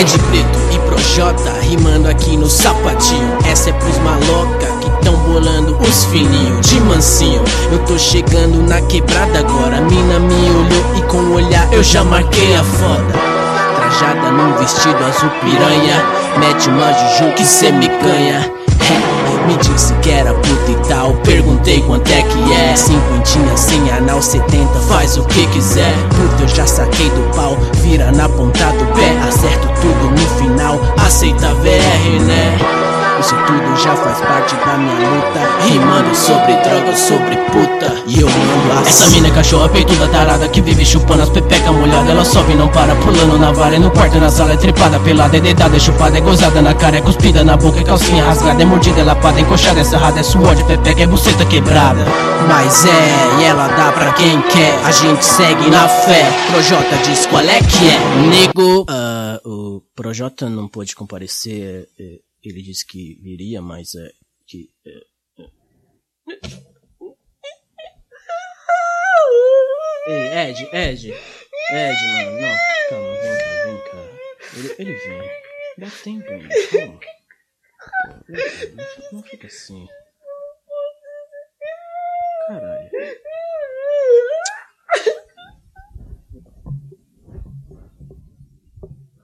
Ed Preto e Projota rimando aqui no sapatinho. Essa é pros maloca que tão bolando os fininhos. De mansinho, eu tô chegando na quebrada agora. A mina me olhou e com o olhar eu já marquei a foda. Trajada num vestido azul piranha, mete uma juju que cê me ganha. Me disse que era puta e tal, perguntei quanto é que é. Cinquentinha sem anal, 70, faz o que quiser. Puta, eu já saquei do pau, vira na ponta do pé. Acerto tudo no final, aceita VR, né? Isso tudo já faz parte da minha luta, rimando sobre droga, sobre puta. E eu mando assim. Essa mina é cachorra peituda tarada que vive chupando as pepeca molhada. Ela sobe e não para, pulando na vara, no quarto, na sala, é trepada, pelada, é deitada, é chupada, é gozada na cara, é cuspida na boca, é calcinha rasgada, é mordida, é lapada, é encoxada, é sarrada, é suor de pepeca, é buceta quebrada. Mas e ela dá pra quem quer, a gente segue na fé. Projota diz qual é que é, nego. O Projota não pôde comparecer. Ele disse que viria, mas que... Ei, Ed, mano, não, calma, vem cá. Ele vem, dá tempo ainda, calma. Pô, não fica assim.